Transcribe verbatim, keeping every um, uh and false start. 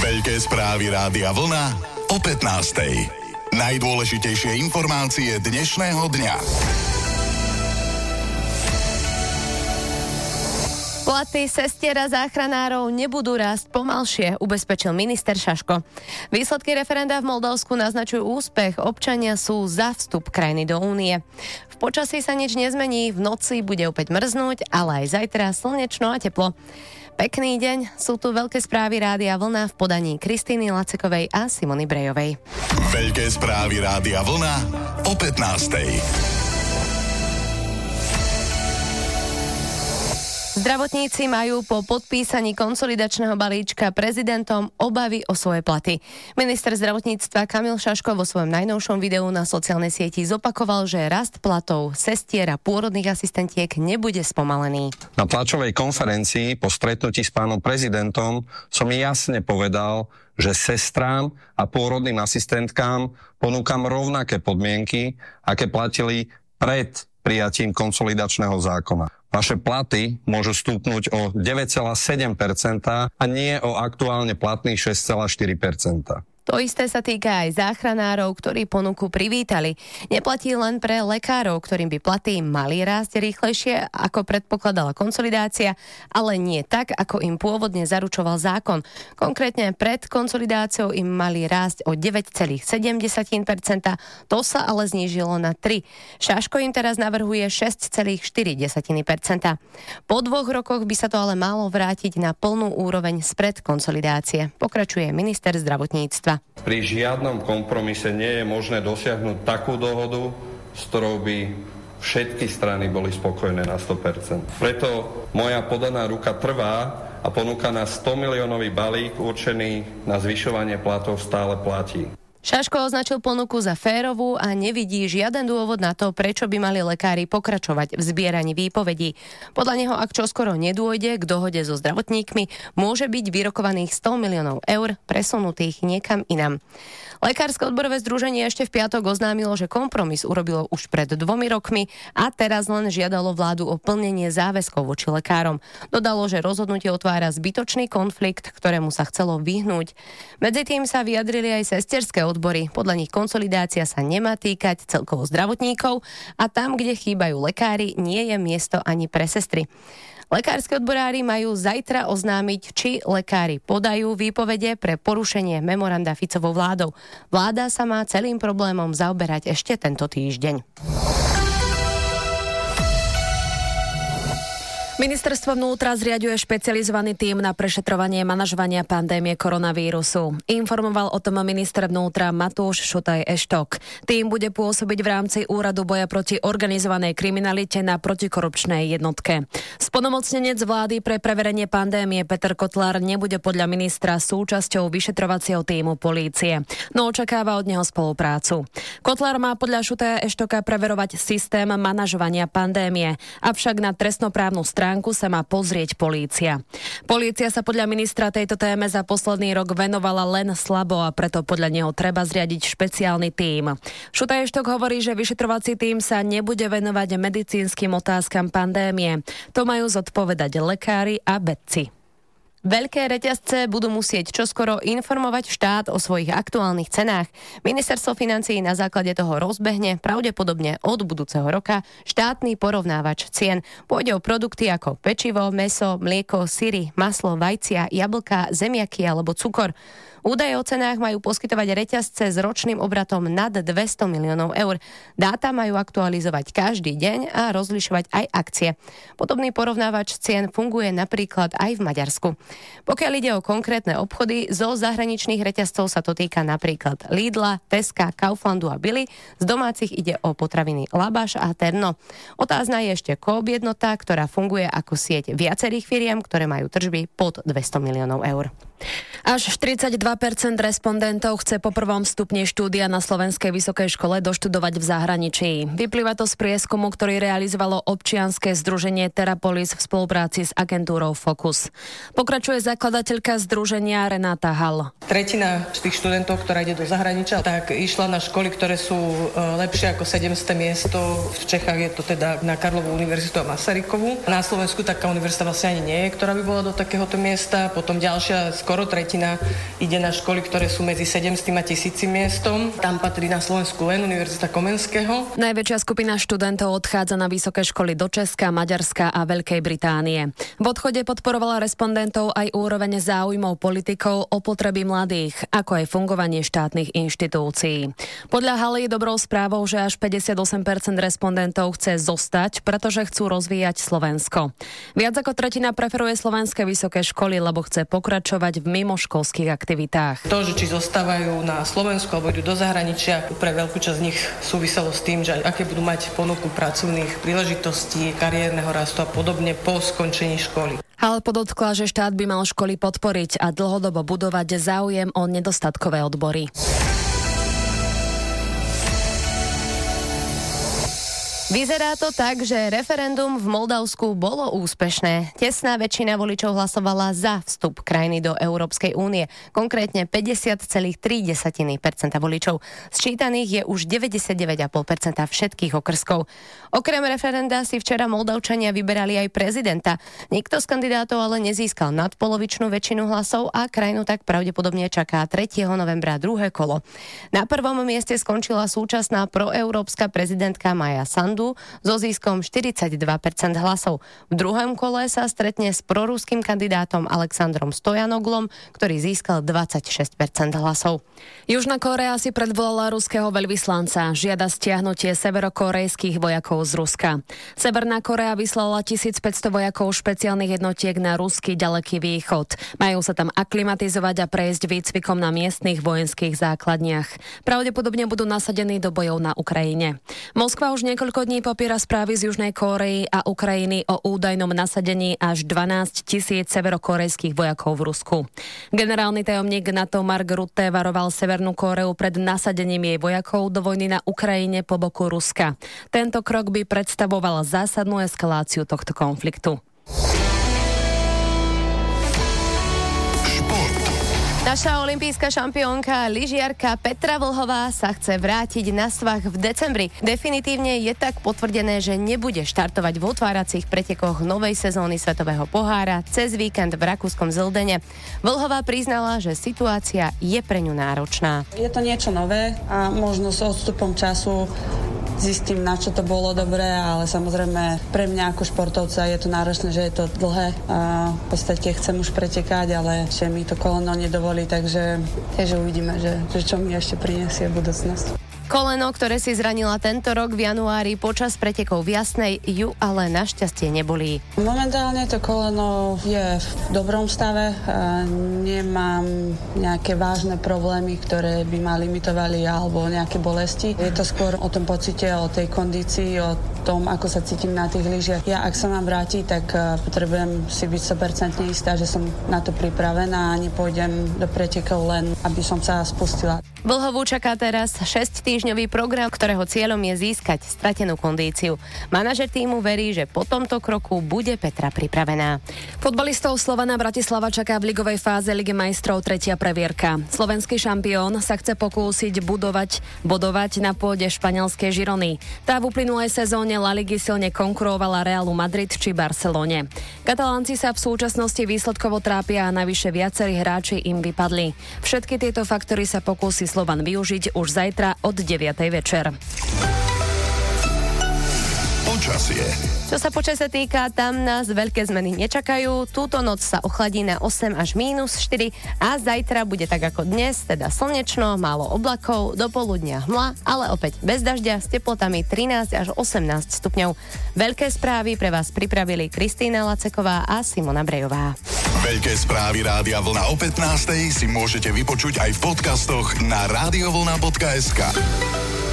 Veľké správy Rádia Vlna o pätnástej. Najdôležitejšie informácie dnešného dňa. Platy sestier a záchranárov nebudú rásť pomalšie, ubezpečil minister Šaško. Výsledky referenda v Moldavsku naznačujú úspech. Občania sú za vstup krajiny do únie. V počasí sa nič nezmení, v noci bude opäť mrznúť, ale aj zajtra slnečno a teplo. Pekný deň, sú tu veľké správy Rádia Vlna v podaní Kristýny Lacekovej a Simony Brejovej. Veľké správy Rádia Vlna o pätnástej. Zdravotníci majú po podpísaní konsolidačného balíčka prezidentom obavy o svoje platy. Minister zdravotníctva Kamil Šaško vo svojom najnovšom videu na sociálnej sieti zopakoval, že rast platov sestier a pôrodných asistentiek nebude spomalený. Na tlačovej konferencii po stretnutí s pánom prezidentom som jasne povedal, že sestrám a pôrodným asistentkám ponúkam rovnaké podmienky, aké platili pred prijatím konsolidačného zákona. Vaše platy môžu stúpnuť o deväť celá sedem percenta a nie o aktuálne platných šesť celá štyri percenta. To isté sa týka aj záchranárov, ktorí ponuku privítali. Neplatí len pre lekárov, ktorým by platy mali rásť rýchlejšie, ako predpokladala konsolidácia, ale nie tak, ako im pôvodne zaručoval zákon. Konkrétne pred konsolidáciou im mali rásť o deväť celá sedem percenta, to sa ale znížilo na tri. Šaško im teraz navrhuje šesť celá štyri percenta. Po dvoch rokoch by sa to ale malo vrátiť na plnú úroveň spred konsolidácie, pokračuje minister zdravotníctva. Pri žiadnom kompromise nie je možné dosiahnuť takú dohodu, s ktorou by všetky strany boli spokojné na sto percent. Preto moja podaná ruka trvá a ponúka na sto miliónový balík určený na zvyšovanie platov stále platí. Šaško označil ponuku za férovú a nevidí žiaden dôvod na to, prečo by mali lekári pokračovať v zbieraní výpovedí. Podľa neho, ak čoskoro nedôjde k dohode so zdravotníkmi, môže byť vyrokovaných sto miliónov eur presunutých niekam inam. Lekárske odborové združenie ešte v piatok oznámilo, že kompromis urobilo už pred dvomi rokmi a teraz len žiadalo vládu o plnenie záväzkov voči lekárom. Dodalo, že rozhodnutie otvára zbytočný konflikt, ktorému sa chcelo vyhnúť. Medzi tým sa vyjadrili aj sesterské odbory. Podľa nich konsolidácia sa nemá týkať celkovo zdravotníkov a tam, kde chýbajú lekári, nie je miesto ani pre sestry. Lekársky odborári majú zajtra oznámiť, či lekári podajú výpovede pre porušenie memoranda Ficovou vládou. Vláda sa má celým problémom zaoberať ešte tento týždeň. Ministerstvo vnútra zriaďuje špecializovaný tím na prešetrovanie manažovania pandémie koronavírusu. Informoval o tom minister vnútra Matúš Šutaj Eštok. Tím bude pôsobiť v rámci Úradu boja proti organizovanej kriminalite na protikorupčnej jednotke. Splnomocnenec vlády pre preverenie pandémie Peter Kotlár nebude podľa ministra súčasťou vyšetrovacieho tímu polície, no očakáva od neho spoluprácu. Kotlár má podľa Šutaja Eštoka preverovať systém manažovania pandémie, avšak na trestnoprávnu stránku sa má pozrieť polícia. Polícia sa podľa ministra tejto téme za posledný rok venovala len slabo a preto podľa neho treba zriadiť špeciálny tím. Šutaj Eštok hovorí, že vyšetrovací tím sa nebude venovať medicínskym otázkam pandémie. To majú zodpovedať lekári a vedci. Veľké reťazce budú musieť čoskoro informovať štát o svojich aktuálnych cenách. Ministerstvo financií na základe toho rozbehne pravdepodobne od budúceho roka štátny porovnávač cien. Pôjde o produkty ako pečivo, mäso, mlieko, syry, maslo, vajcia, jablká, zemiaky alebo cukor. Údaje o cenách majú poskytovať reťazce s ročným obratom nad dvesto miliónov eur. Dáta majú aktualizovať každý deň a rozlišovať aj akcie. Podobný porovnávač cien funguje napríklad aj v Maďarsku. Pokiaľ ide o konkrétne obchody, zo zahraničných reťazcov sa to týka napríklad Lidla, Teska, Kauflandu a Billy. Z domácich ide o potraviny Labaš a Terno. Otázna je ešte Coop jednota, ktorá funguje ako sieť viacerých firiem, ktoré majú tržby pod dvesto miliónov eur. Až štyridsaťdva percent respondentov chce po prvom stupni štúdia na Slovenskej vysokej škole doštudovať v zahraničí. Vyplýva to z prieskumu, ktorý realizovalo občianske združenie Terapolis v spolupráci s agentúrou Focus. Pokračuje zakladateľka združenia Renáta Hall. Tretina z tých študentov, ktorá ide do zahraničia, tak išla na školy, ktoré sú lepšie ako sedemsté miesto. V Čechách je to teda na Karlovú univerzitu a Masarykovú. Na Slovensku taká univerzita vlastne ani nie je, ktorá by bola do takéhoto miesta. Potom ďalšia skoro tretina väčšina ide na školy, ktoré sú medzi sedemsto a tisíc miestom. Tam patrí na Slovensku len Univerzita Komenského. Najväčšia skupina študentov odchádza na vysoké školy do Česka, Maďarska a Veľkej Británie. V odchode podporovala respondentov aj úroveň záujmov politikov o potreby mladých, ako aj fungovanie štátnych inštitúcií. Podľa Haly je dobrou správou, že až päťdesiatosem percent respondentov chce zostať, pretože chcú rozvíjať Slovensko. Viac ako tretina preferuje slovenské vysoké školy, lebo chce pokračovať v mimoškolských aktivitách. To, že či zostávajú na Slovensku alebo idú do zahraničia, pre veľkú časť z nich súviselo s tým, že aké budú mať ponuku pracovných príležitostí, kariérneho rastu a podobne po skončení školy. Ale podotkla, že štát by mal školy podporiť a dlhodobo budovať záujem o nedostatkové odbory. Vyzerá to tak, že referendum v Moldavsku bolo úspešné. Tesná väčšina voličov hlasovala za vstup krajiny do Európskej únie. Konkrétne päťdesiat celá tri percenta voličov. Sčítaných je už deväťdesiatdeväť celá päť percenta všetkých okrskov. Okrem referenda si včera Moldavčania vyberali aj prezidenta. Nikto z kandidátov ale nezískal nadpolovičnú väčšinu hlasov a krajinu tak pravdepodobne čaká tretieho novembra druhé kolo. Na prvom mieste skončila súčasná proeurópska prezidentka Maja Sandu so ziskom štyridsaťdva percent hlasov. V druhom kole sa stretne s proruským kandidátom Alexandrom Stojanoglom, ktorý získal dvadsaťšesť percent hlasov. Južná Kórea si predvolala ruského veľvyslanca. Žiada stiahnutie severokórejských vojakov z Ruska. Severná Kórea vyslala tisícpäťsto vojakov špeciálnych jednotiek na ruský ďaleký východ. Majú sa tam aklimatizovať a prejsť výcvikom na miestnych vojenských základniach. Pravdepodobne budú nasadení do bojov na Ukrajine. Moskva už niekoľko dní popiera správy z Južnej Kórey a Ukrajiny o údajnom nasadení až dvanásť tisíc severokórejských vojakov v Rusku. Generálny tajomník NATO Mark Rutte varoval Severnú Kóreu pred nasadením jej vojakov do vojny na Ukrajine po boku Ruska. Tento krok by predstavoval zásadnú eskaláciu tohto konfliktu. Naša olympijská šampiónka lyžiarka Petra Vlhová sa chce vrátiť na svah v decembri. Definitívne je tak potvrdené, že nebude štartovať v otváracích pretekoch novej sezóny Svetového pohára cez víkend v rakúskom Zildene. Vlhová priznala, že situácia je pre ňu náročná. Je to niečo nové a možno s odstupom času zistím, na čo to bolo dobré, ale samozrejme pre mňa ako športovca je to náročné, že je to dlhé a v podstate chcem už pretekať, ale ešte mi to koleno nedovolí, takže, takže uvidíme, že, že čo mi ešte prinesie budúcnosť. Koleno, ktoré si zranila tento rok v januári počas pretekov v Jasnej, ju ale našťastie nebolí. Momentálne to koleno je v dobrom stave. Nemám nejaké vážne problémy, ktoré by ma limitovali alebo nejaké bolesti. Je to skôr o tom pocite, o tej kondícii, o tom, ako sa cítim na tých lyžiach. Ja, ak sa mám vrátiť, tak potrebujem si byť sto percent istá, že som na to pripravená a nepôjdem do pretekov len, aby som sa spustila. Vlhovú čaká teraz šesť týždňový program, ktorého cieľom je získať stratenú kondíciu. Manažer tímu verí, že po tomto kroku bude Petra pripravená. Futbalistov Slovana Bratislava čaká v ligovej fáze Ligy majstrov tretia previerka. Slovenský šampión sa chce pokúsiť budovať, bodovať na pôde španielskej Girony. Tá v uplynulej sezóne La Ligy silne konkurovala Realu Madrid či Barcelone. Katalánci sa v súčasnosti výsledkovo trápia a navyše viacerí hráči im vypadli. Všetky tieto faktory sa pokúsi Slovan využiť už zajtra od deviatej večer. Počasie. Čo sa počasia týka, tam nás veľké zmeny nečakajú. Túto noc sa ochladí na osem až mínus štyri a zajtra bude tak ako dnes, teda slnečno, málo oblakov, do poludnia hmla, ale opäť bez dažďa s teplotami trinásť až osemnásť stupňov. Veľké správy pre vás pripravili Kristína Laceková a Simona Brejová. Veľké správy Rádia Vlna o pätnástej si môžete vypočuť aj v podcastoch na radiovlna bodka es ká.